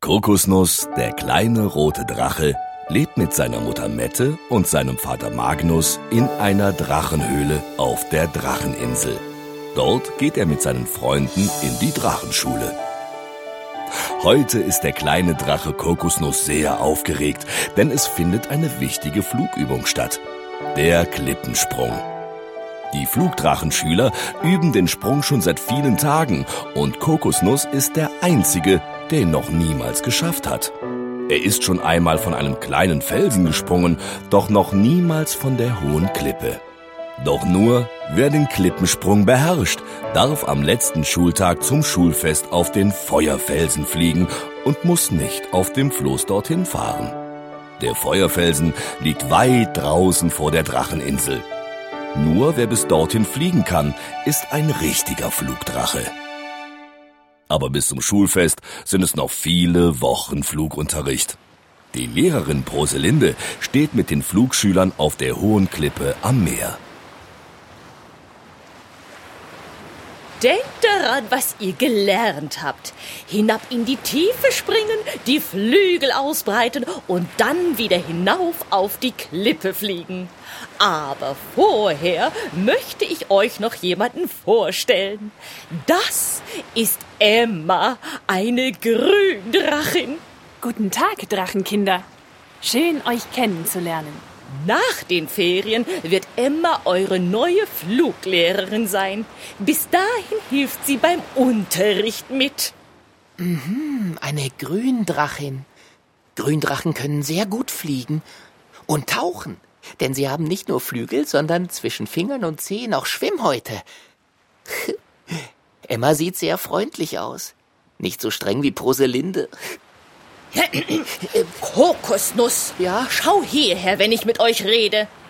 Kokosnuss, der kleine rote Drache, lebt mit seiner Mutter Mette und seinem Vater Magnus in einer Drachenhöhle auf der Dracheninsel. Dort geht er mit seinen Freunden in die Drachenschule. Heute ist der kleine Drache Kokosnuss sehr aufgeregt, denn es findet eine wichtige Flugübung statt: der Klippensprung. Die Flugdrachenschüler üben den Sprung schon seit vielen Tagen und Kokosnuss ist der Einzige, der ihn noch niemals geschafft hat. Er ist schon einmal von einem kleinen Felsen gesprungen, doch noch niemals von der hohen Klippe. Doch nur wer den Klippensprung beherrscht, darf am letzten Schultag zum Schulfest auf den Feuerfelsen fliegen und muss nicht auf dem Floß dorthin fahren. Der Feuerfelsen liegt weit draußen vor der Dracheninsel. Nur wer bis dorthin fliegen kann, ist ein richtiger Flugdrache. Aber bis zum Schulfest sind es noch viele Wochen Flugunterricht. Die Lehrerin Proselinde steht mit den Flugschülern auf der hohen Klippe am Meer. Denkt daran, was ihr gelernt habt. Hinab in die Tiefe springen, die Flügel ausbreiten und dann wieder hinauf auf die Klippe fliegen. Aber vorher möchte ich euch noch jemanden vorstellen. Das ist Emma, eine Gründrachin. Guten Tag, Drachenkinder. Schön, euch kennenzulernen. Nach den Ferien wird Emma eure neue Fluglehrerin sein. Bis dahin hilft sie beim Unterricht mit. Eine Gründrachin. Gründrachen können sehr gut fliegen und tauchen, denn sie haben nicht nur Flügel, sondern zwischen Fingern und Zehen auch Schwimmhäute. Emma sieht sehr freundlich aus. Nicht so streng wie Proselinde. Kokosnuss, Ja? schau hierher, wenn ich mit euch rede.